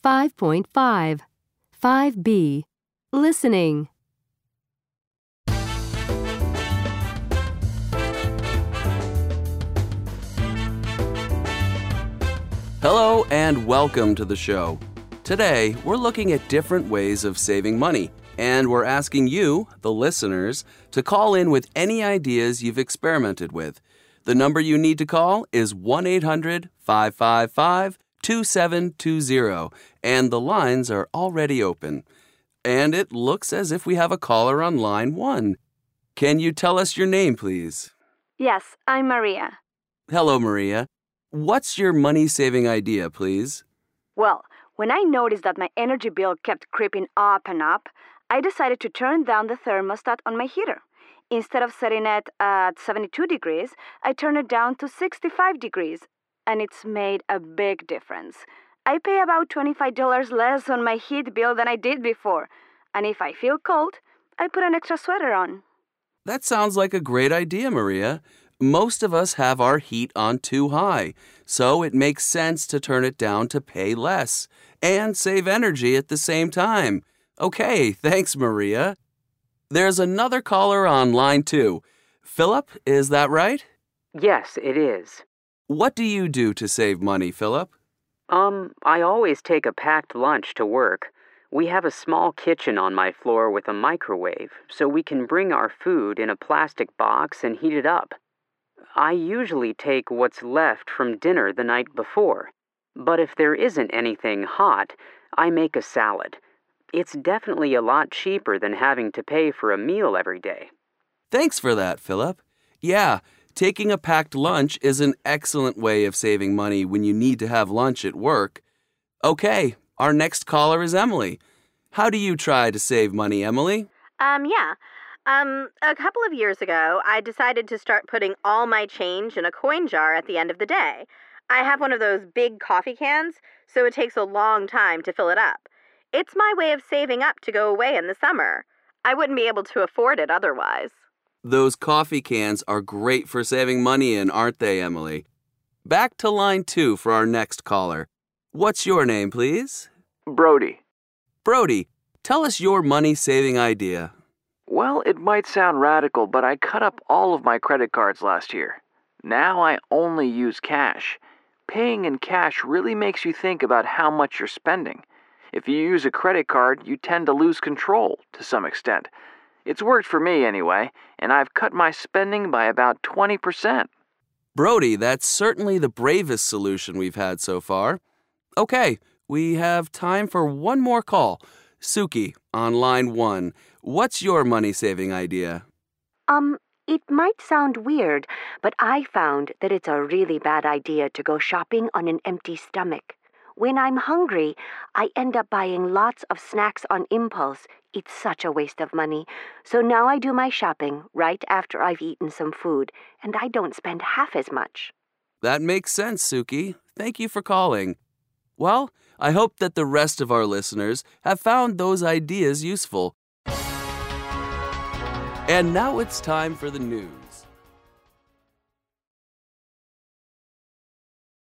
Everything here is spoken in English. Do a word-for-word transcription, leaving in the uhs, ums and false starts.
five point five. five B. Listening. Hello and welcome to the show. Today, we're looking at different ways of saving money, and we're asking you, the listeners, to call in with any ideas you've experimented with. The number you need to call is one eight hundred five five five two seven two zero, and the lines are already open. And it looks as if we have a caller on line one. Can you tell us your name, please? Yes, I'm Maria. Hello, Maria. What's your money-saving idea, please? Well, when I noticed that my energy bill kept creeping up and up, I decided to turn down the thermostat on my heater. Instead of setting it at seventy-two degrees, I turned it down to sixty-five degrees, and it's made a big difference. I pay about twenty-five dollars less on my heat bill than I did before, and if I feel cold, I put an extra sweater on. That sounds like a great idea, Maria. Most of us have our heat on too high, so it makes sense to turn it down to pay less and save energy at the same time. Okay, thanks, Maria. There's another caller on line two. Philip, is that right? Yes, it is. What do you do to save money, Philip? Um, I always take a packed lunch to work. We have a small kitchen on my floor with a microwave, so we can bring our food in a plastic box and heat it up. I usually take what's left from dinner the night before, but if there isn't anything hot, I make a salad. It's definitely a lot cheaper than having to pay for a meal every day. Thanks for that, Philip. Yeah, taking a packed lunch is an excellent way of saving money when you need to have lunch at work. Okay, our next caller is Emily. How do you try to save money, Emily? Um, yeah. Um, a couple of years ago, I decided to start putting all my change in a coin jar at the end of the day. I have one of those big coffee cans, so it takes a long time to fill it up. It's my way of saving up to go away in the summer. I wouldn't be able to afford it otherwise. Those coffee cans are great for saving money in, aren't they, Emily? Back to line two for our next caller. What's your name, please? Brody. Brody, tell us your money-saving idea. Well, it might sound radical, but I cut up all of my credit cards last year. Now I only use cash. Paying in cash really makes you think about how much you're spending. If you use a credit card, you tend to lose control to some extent. It's worked for me anyway, and I've cut my spending by about twenty percent. Brody, that's certainly the bravest solution we've had so far. Okay, we have time for one more call. Suki, on line one. What's your money-saving idea? Um, it might sound weird, but I found that it's a really bad idea to go shopping on an empty stomach. When I'm hungry, I end up buying lots of snacks on impulse. It's such a waste of money. So now I do my shopping right after I've eaten some food, and I don't spend half as much. That makes sense, Suki. Thank you for calling. Well, I hope that the rest of our listeners have found those ideas useful. And now it's time for the news.